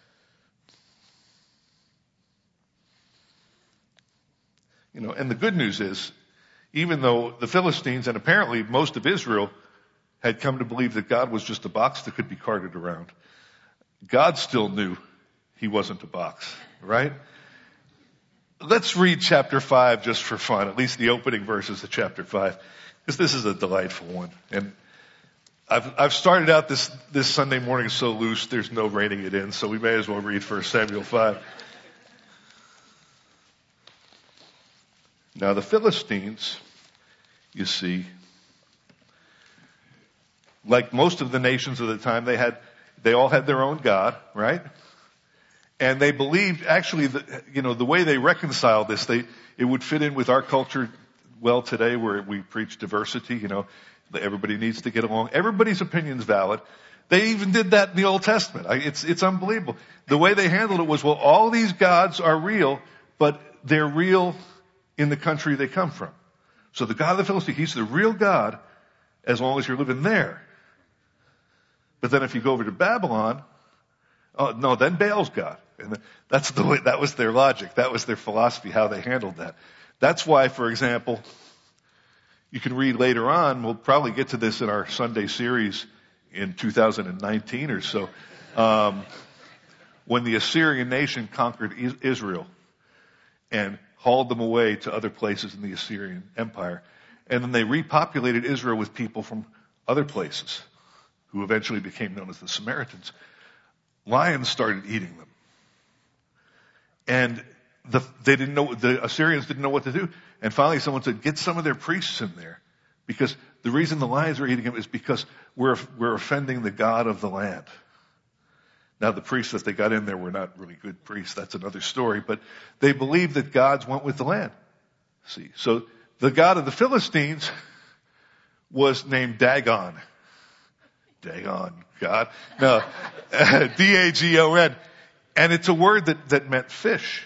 And the good news is, even though the Philistines and apparently most of Israel had come to believe that God was just a box that could be carted around, God still knew he wasn't a box, right? Let's read chapter 5 just for fun, at least the opening verses of chapter 5, because this is a delightful one. And I've started out this Sunday morning so loose, there's no reining it in, so we may as well read 1 Samuel 5. Now the Philistines, you see, like most of the nations of the time, they all had their own God, right? And they believed, actually, the way they reconciled this, it would fit in with our culture well today, where we preach diversity. Everybody needs to get along. Everybody's opinion's valid. They even did that in the Old Testament. It's unbelievable. The way they handled it was, well, all these gods are real, but they're real in the country they come from. So the God of the Philistines, he's the real God as long as you're living there. But then if you go over to Babylon, then Baal's God. And that's the way, that was their logic. That was their philosophy, how they handled that. That's why, for example, you can read later on, we'll probably get to this in our Sunday series in 2019 or so, when the Assyrian nation conquered Israel and hauled them away to other places in the Assyrian Empire. And then they repopulated Israel with people from other places who eventually became known as the Samaritans. Lions started eating them. And the Assyrians didn't know what to do. And finally someone said, get some of their priests in there. Because the reason the lions are eating them is because we're offending the God of the land. Now the priests that they got in there were not really good priests. That's another story. But they believed that gods went with the land. See, so the God of the Philistines was named Dagon. Dagon, God. No, D-A-G-O-N. And it's a word that meant fish.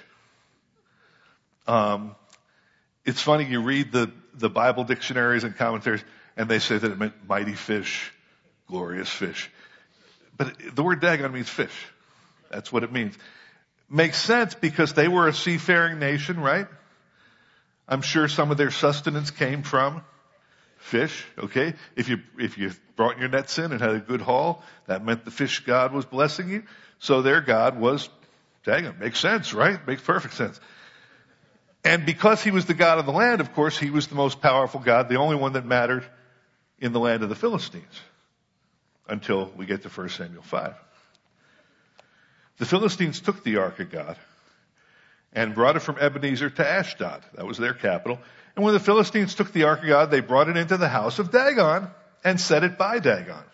It's funny, you read the Bible dictionaries and commentaries, and they say that it meant mighty fish, glorious fish. But the word Dagon means fish. That's what it means. Makes sense because they were a seafaring nation, right? I'm sure some of their sustenance came from fish, okay? If you brought your nets in and had a good haul, that meant the fish god was blessing you. So their god was Dagon. Makes sense, right? Makes perfect sense. And because he was the god of the land, of course, he was the most powerful god, the only one that mattered in the land of the Philistines. Until we get to 1 Samuel 5. The Philistines took the Ark of God and brought it from Ebenezer to Ashdod. That was their capital. And when the Philistines took the Ark of God, they brought it into the house of Dagon and set it by Dagon.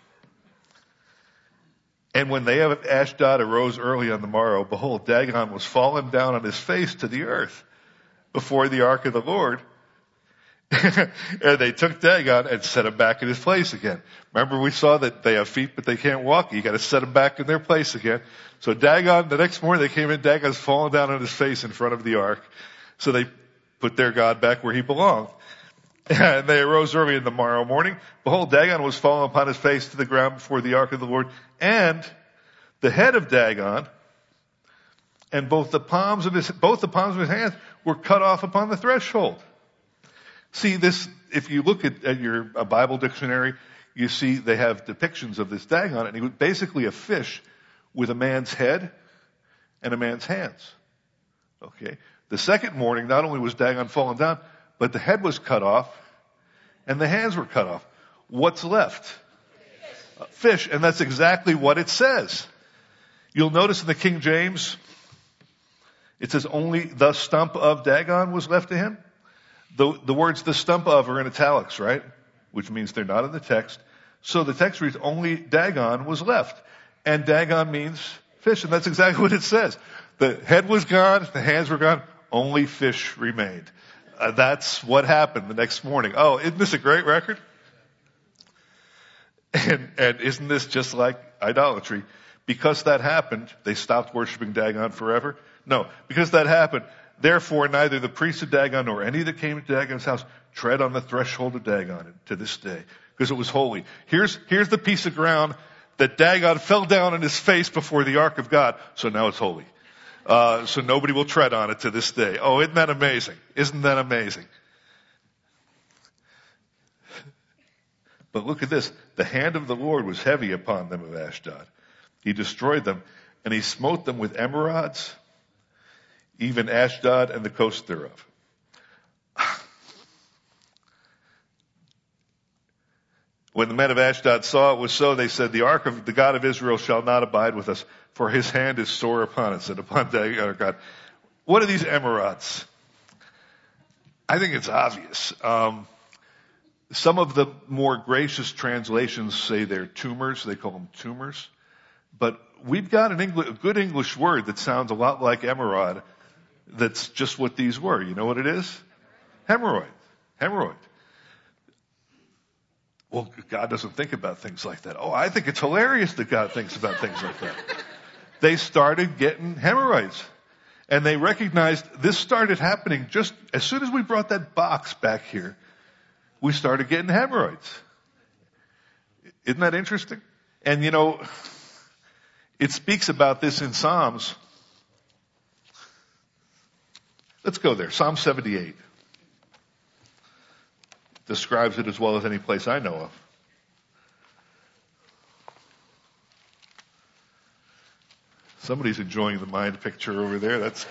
And when they of Ashdod arose early on the morrow, behold, Dagon was fallen down on his face to the earth before the Ark of the Lord. And they took Dagon and set him back in his place again. Remember, we saw that they have feet, but they can't walk. You got to set them back in their place again. So Dagon, the next morning they came in, Dagon's fallen down on his face in front of the ark. So they put their God back where he belonged. And they arose early in the morrow morning. Behold, Dagon was fallen upon his face to the ground before the ark of the Lord. And the head of Dagon and both the palms of his hands were cut off upon the threshold. See this, if you look at your Bible dictionary, you see they have depictions of this Dagon, and he was basically a fish with a man's head and a man's hands. Okay. The second morning, not only was Dagon fallen down, but the head was cut off and the hands were cut off. What's left? Fish. And that's exactly what it says. You'll notice in the King James, it says only the stump of Dagon was left to him. The words the stump of are in italics, right? Which means they're not in the text. So the text reads only Dagon was left. And Dagon means fish. And that's exactly what it says. The head was gone. The hands were gone. Only fish remained. That's what happened the next morning. Oh, isn't this a great record? And isn't this just like idolatry? Because that happened, they stopped worshiping Dagon forever? No. Because that happened, therefore neither the priests of Dagon nor any that came to Dagon's house tread on the threshold of Dagon to this day, because it was holy. Here's the piece of ground that Dagon fell down on his face before the ark of God, so now it's holy. So nobody will tread on it to this day. Oh, isn't that amazing? Isn't that amazing? But look at this. The hand of the Lord was heavy upon them of Ashdod. He destroyed them, and he smote them with emerods, even Ashdod and the coast thereof. When the men of Ashdod saw it was so, they said, the ark of the God of Israel shall not abide with us, for his hand is sore upon us and upon our God. What are these emerods? I think it's obvious. Some of the more gracious translations say they're tumors. They call them tumors. But we've got a good English word that sounds a lot like emerald. That's just what these were. You know what it is? Hemorrhoid. Hemorrhoid. Well, God doesn't think about things like that. Oh, I think it's hilarious that God thinks about things like that. They started getting hemorrhoids. And they recognized this started happening just as soon as we brought that box back here. We started getting hemorrhoids. Isn't that interesting? And you know, it speaks about this in Psalms. Let's go there. Psalm 78 describes it as well as any place I know of. Somebody's enjoying the mind picture over there. That's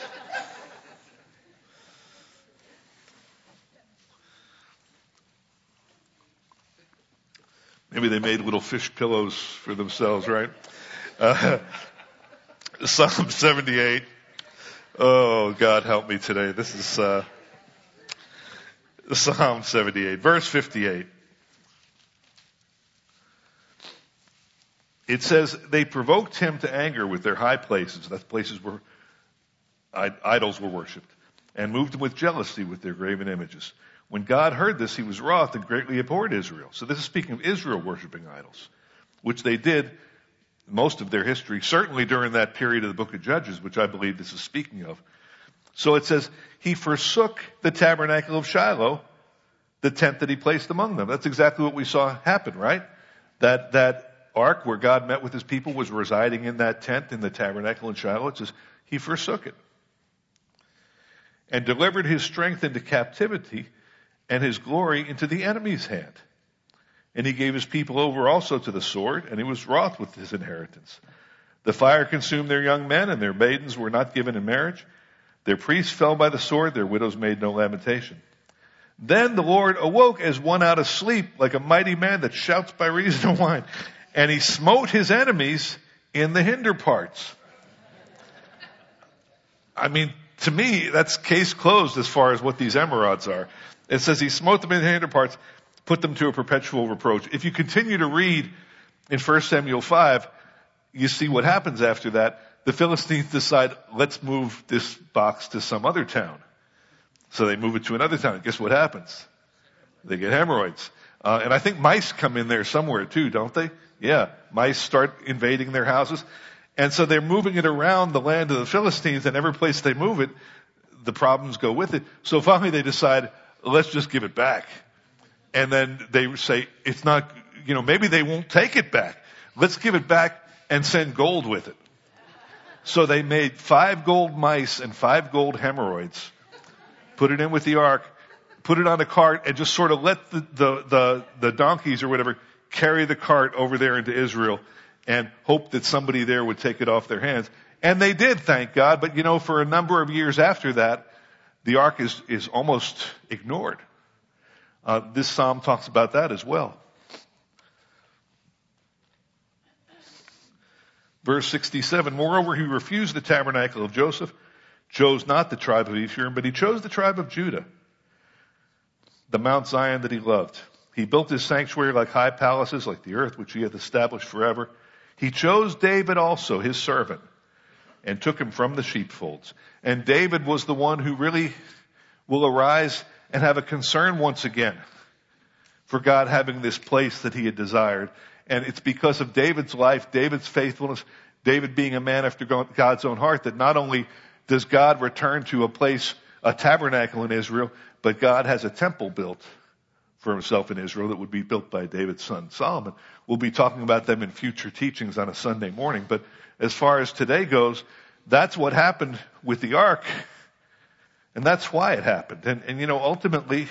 maybe they made little fish pillows for themselves, right? Psalm 78. Oh, God help me today. This is Psalm 78, verse 58. It says, they provoked him to anger with their high places. That's places where idols were worshipped. And moved him with jealousy with their graven images. When God heard this, he was wroth and greatly abhorred Israel. So this is speaking of Israel worshiping idols, which they did most of their history, certainly during that period of the book of Judges, which I believe this is speaking of. So it says, he forsook the tabernacle of Shiloh, the tent that he placed among them. That's exactly what we saw happen, right? That ark where God met with his people was residing in that tent in the tabernacle in Shiloh. It says, he forsook it. And delivered his strength into captivity and his glory into the enemy's hand. And he gave his people over also to the sword, and he was wroth with his inheritance. The fire consumed their young men, and their maidens were not given in marriage. Their priests fell by the sword, their widows made no lamentation. Then the Lord awoke as one out of sleep, like a mighty man that shouts by reason of wine. And he smote his enemies in the hinder parts. I mean, to me, that's case closed as far as what these emerods are. It says he smote them in the hinder parts, put them to a perpetual reproach. If you continue to read in 1 Samuel 5, you see what happens after that. The Philistines decide, let's move this box to some other town. So they move it to another town. Guess what happens? They get hemorrhoids. And I think mice come in there somewhere too, don't they? Yeah. Mice start invading their houses. And so they're moving it around the land of the Philistines, and every place they move it, the problems go with it. So finally they decide, let's just give it back. And then they say, it's not, maybe they won't take it back. Let's give it back and send gold with it. So they made 5 gold mice and 5 gold hemorrhoids, put it in with the ark, put it on a cart, and just sort of let the donkeys or whatever carry the cart over there into Israel and hope that somebody there would take it off their hands. And they did, thank God. But for a number of years after that, the ark is almost ignored. This psalm talks about that as well. Verse 67, moreover, he refused the tabernacle of Joseph, chose not the tribe of Ephraim, but he chose the tribe of Judah, the Mount Zion that he loved. He built his sanctuary like high palaces, like the earth which he hath established forever. He chose David also, his servant, and took him from the sheepfolds. And David was the one who really will arise and have a concern once again for God having this place that he had desired. And it's because of David's life, David's faithfulness, David being a man after God's own heart, that not only does God return to a place, a tabernacle in Israel, but God has a temple built for himself in Israel that would be built by David's son Solomon. We'll be talking about them in future teachings on a Sunday morning. But as far as today goes, that's what happened with the ark. And that's why it happened. And ultimately,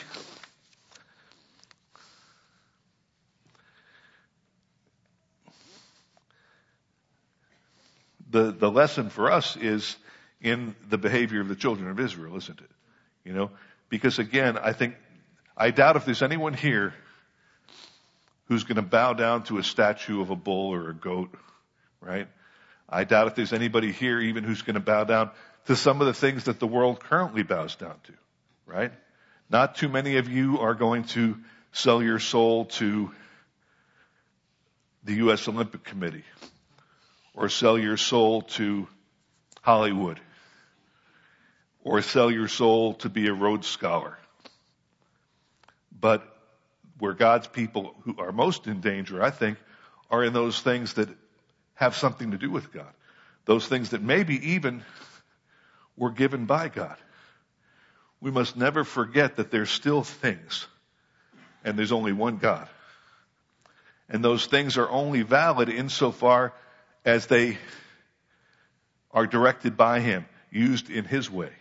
the lesson for us is in the behavior of the children of Israel, isn't it? Because again, I doubt if there's anyone here who's going to bow down to a statue of a bull or a goat, right? I doubt if there's anybody here even who's going to bow down to some of the things that the world currently bows down to, right? Not too many of you are going to sell your soul to the U.S. Olympic Committee or sell your soul to Hollywood or sell your soul to be a Rhodes Scholar. But where God's people who are most in danger, I think, are in those things that have something to do with God. Those things that maybe even were given by God. We must never forget that there's still things, and there's only one God. And those things are only valid insofar as they are directed by Him, used in His way.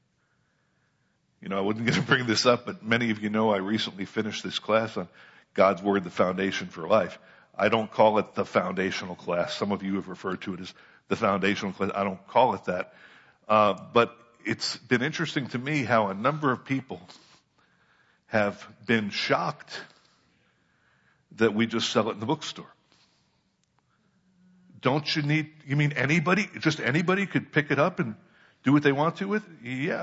I wasn't going to bring this up, but many of you know I recently finished this class on God's Word, the foundation for life. I don't call it the foundational class. Some of you have referred to it as the foundational class. I don't call it that. But it's been interesting to me how a number of people have been shocked that we just sell it in the bookstore. You mean anybody, just anybody could pick it up and do what they want to with it? Yeah.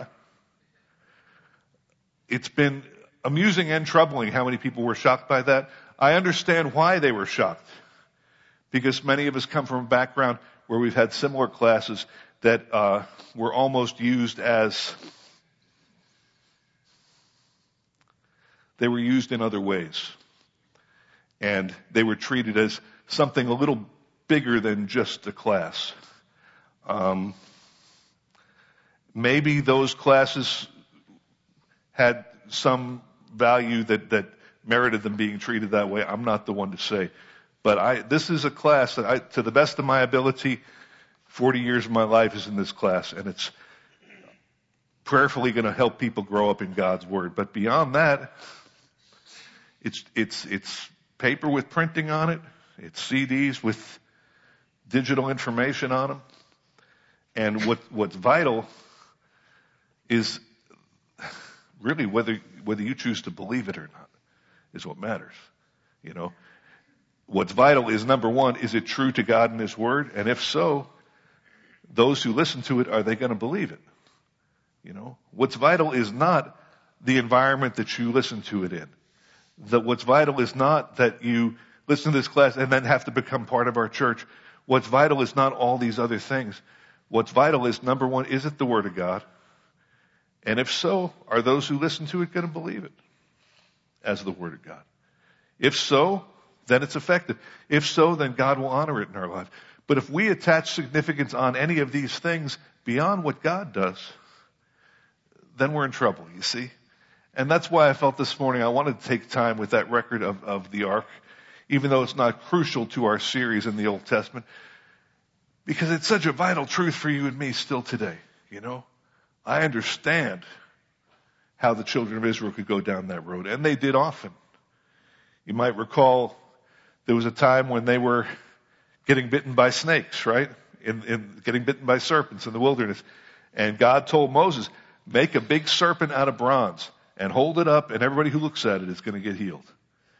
It's been amusing and troubling how many people were shocked by that. I understand why they were shocked. Because many of us come from a background where we've had similar classes that were almost used as, they were used in other ways. And they were treated as something a little bigger than just a class. Maybe those classes had some value that merited them being treated that way. I'm not the one to say. But this is a class that to the best of my ability, 40 years of my life is in this class, and it's prayerfully going to help people grow up in God's Word. But beyond that, it's paper with printing on it. It's CDs with digital information on them. And what's vital is really whether you choose to believe it or not is what matters. What's vital is, number one, is it true to God and His Word? And if so, those who listen to it, are they going to believe it? What's vital is not the environment that you listen to it in. What's vital is not that you listen to this class and then have to become part of our church. What's vital is not all these other things. What's vital is, number one, is it the Word of God? And if so, are those who listen to it going to believe it as the Word of God? If so, then it's effective. If so, then God will honor it in our life. But if we attach significance on any of these things beyond what God does, then we're in trouble, you see? And that's why I felt this morning I wanted to take time with that record of the ark, even though it's not crucial to our series in the Old Testament, because it's such a vital truth for you and me still today, I understand how the children of Israel could go down that road, and they did often. You might recall there was a time when they were getting bitten by snakes, right? In getting bitten by serpents in the wilderness. And God told Moses, make a big serpent out of bronze and hold it up, and everybody who looks at it is going to get healed.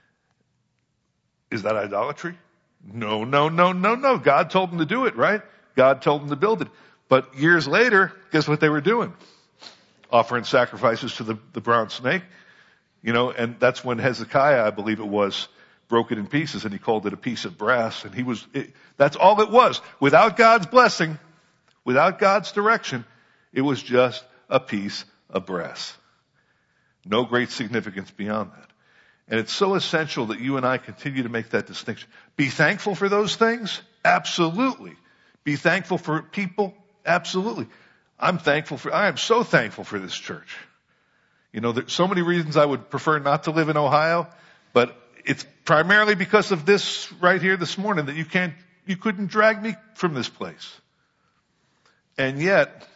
Is that idolatry? No. God told them to do it, right? God told them to build it. But years later, guess what they were doing? Offering sacrifices to the bronze snake. And that's when Hezekiah, I believe it was, broke it in pieces, and he called it a piece of brass. And that's all it was. Without God's blessing, without God's direction, it was just a piece of brass. No great significance beyond that. And it's so essential that you and I continue to make that distinction. Be thankful for those things? Absolutely. Be thankful for people? Absolutely. I am so thankful for this church. You know, there's so many reasons I would prefer not to live in Ohio, but it's primarily because of this right here this morning that you couldn't drag me from this place. And yet,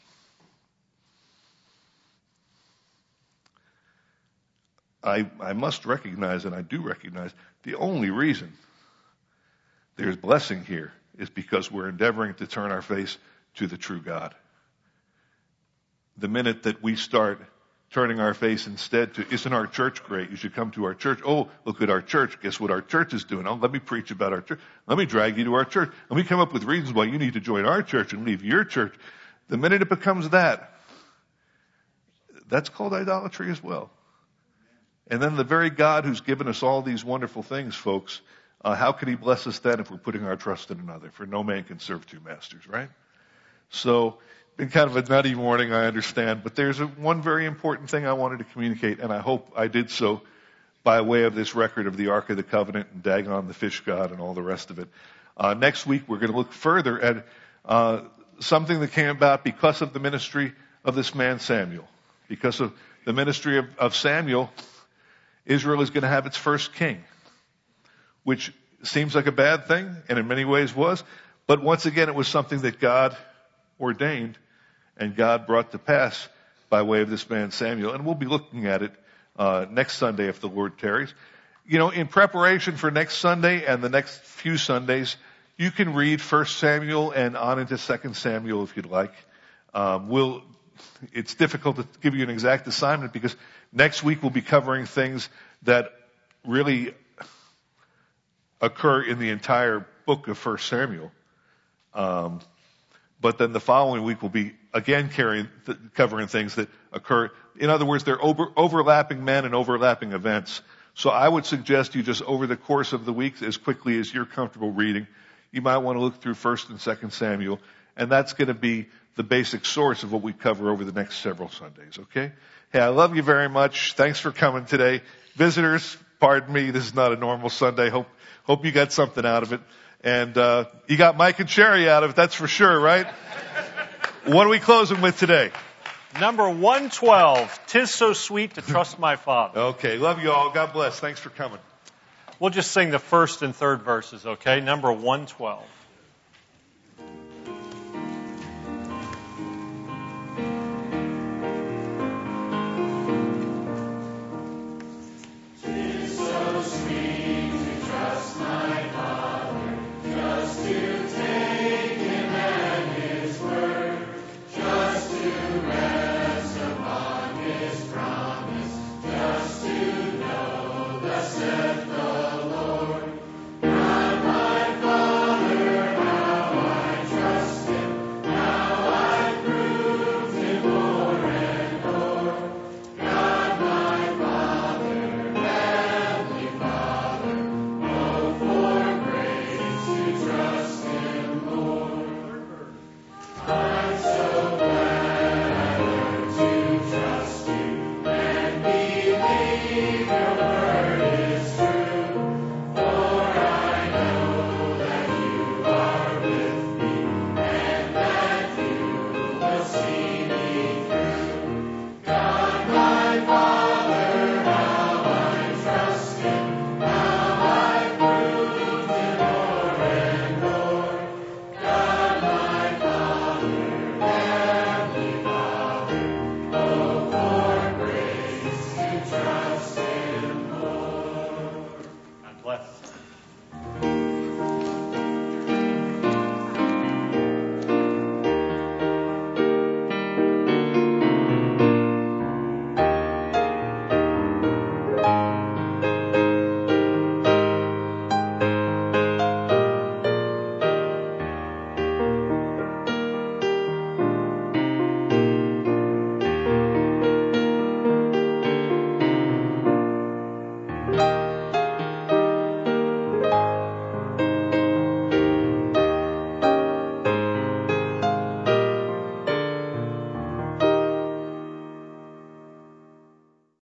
I must recognize, and I do recognize, the only reason there's blessing here is because we're endeavoring to turn our face to the true God. The minute that we start turning our face instead to, isn't our church great? You should come to our church. Oh, look at our church. Guess what our church is doing? Oh, let me preach about our church. Let me drag you to our church. Let me come up with reasons why you need to join our church and leave your church. The minute it becomes that, that's called idolatry as well. And then the very God who's given us all these wonderful things, folks, how could he bless us then if we're putting our trust in another? For no man can serve two masters, right? So, been kind of a nutty morning, I understand, but there's one very important thing I wanted to communicate, and I hope I did so by way of this record of the Ark of the Covenant and Dagon, the fish god, and all the rest of it. Next week, we're going to look further at something that came about because of the ministry of this man Samuel. Because of the ministry of Samuel, Israel is going to have its first king, which seems like a bad thing, and in many ways was, but once again, it was something that God ordained and God brought to pass by way of this man Samuel. And we'll be looking at it next Sunday if the Lord tarries. You know, in preparation for next Sunday and the next few Sundays, you can read 1 Samuel and on into 2 Samuel if you'd like. It's difficult to give you an exact assignment because next week we'll be covering things that really occur in the entire book of 1 Samuel. But then the following week will be again covering things that occur. In other words, they're overlapping men and overlapping events. So I would suggest you just over the course of the week, as quickly as you're comfortable reading, you might want to look through 1 and 2 Samuel. And that's going to be the basic source of what we cover over the next several Sundays, okay? Hey, I love you very much. Thanks for coming today. Visitors, pardon me, this is not a normal Sunday. Hope you got something out of it. And you got Mike and Sherry out of it, that's for sure, right? What are we closing with today? Number 112, 'Tis So Sweet to Trust My Father. Okay, love you all. God bless. Thanks for coming. We'll just sing the first and third verses, okay? Number 112.